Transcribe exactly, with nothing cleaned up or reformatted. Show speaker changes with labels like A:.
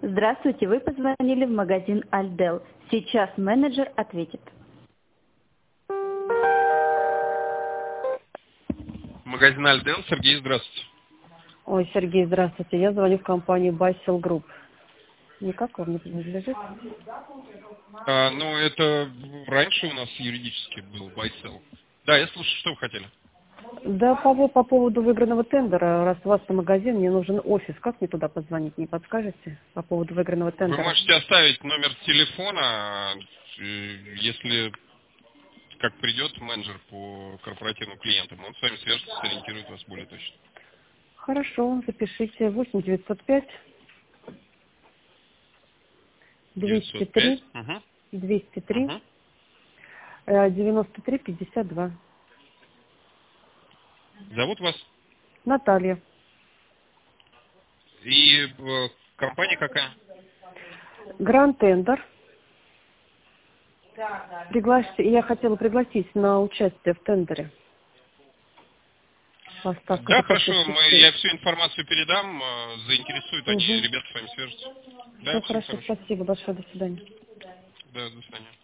A: Здравствуйте, вы позвонили в магазин Альдел. Сейчас менеджер ответит.
B: Магазин Альдел. Сергей, здравствуйте.
C: Ой, Сергей, здравствуйте. Я звоню в компанию Байсел Групп. Никак вам не принадлежит?
B: А, ну, это раньше у нас юридически был Байсел. Да, я слушаю, что вы хотели.
C: Да, по, по поводу выигранного тендера, раз у вас на магазин, мне нужен офис. Как мне туда позвонить, не подскажете? По поводу выигранного
B: Вы
C: тендера.
B: можете оставить номер телефона, э, если как придет менеджер по корпоративным клиентам, он с вами свяжется, сориентирует вас более точно.
C: Хорошо, запишите. восемь девятьсот пять двести
B: девятьсот пять.
C: три
B: Угу.
C: двести три
B: Угу.
C: девяносто три пятьдесят два.
B: Зовут вас?
C: Наталья.
B: И э, компания какая?
C: Гранд Тендер. Пригласите, я хотела пригласить на участие в тендере. Поставка
B: Да, хорошо, мы,
C: ДП-шестьдесят
B: я
C: шесть.
B: всю информацию передам, э, заинтересуют они,
C: Угу.
B: ребята с вами свяжутся. Да,
C: Все
B: всего
C: хорошо,
B: хорошего.
C: спасибо большое, до свидания.
B: Да, до свидания.